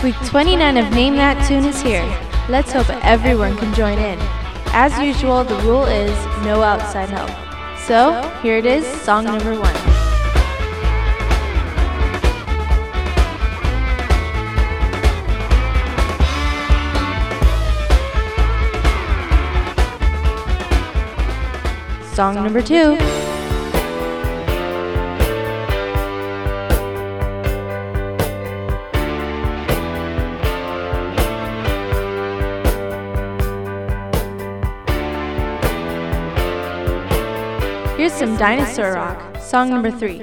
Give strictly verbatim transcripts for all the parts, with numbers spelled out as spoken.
Week twenty-nine of Name That Tune is here. Let's hope everyone can join in. As usual, the rule is no outside help. So, here it is, song number one. Song number two. Here's some dinosaur rock. Song number three.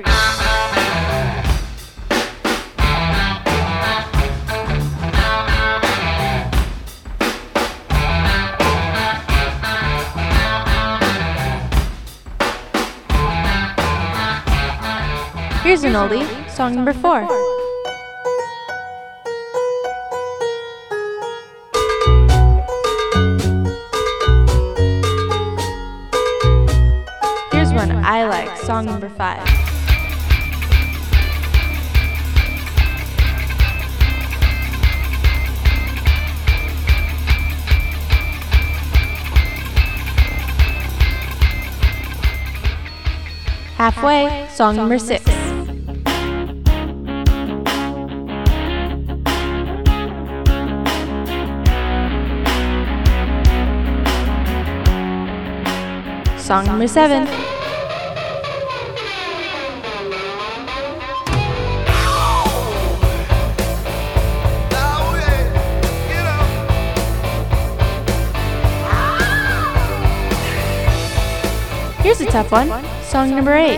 Here's an oldie, song number four. Here's one I like, song number five. Halfway, song number six. Song number seven. Here's a tough one. Song number eight.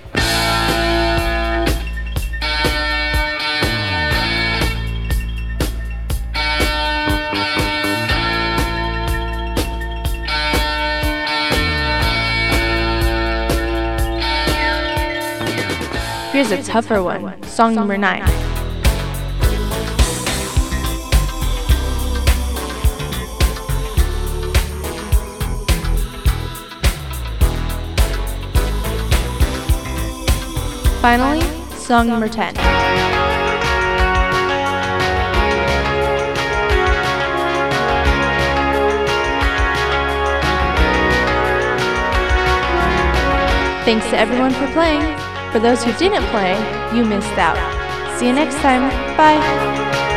Here's a tougher one, song number nine. Finally, song number ten. Thanks to everyone for playing. For those who didn't play, you missed out. See you next time. Bye.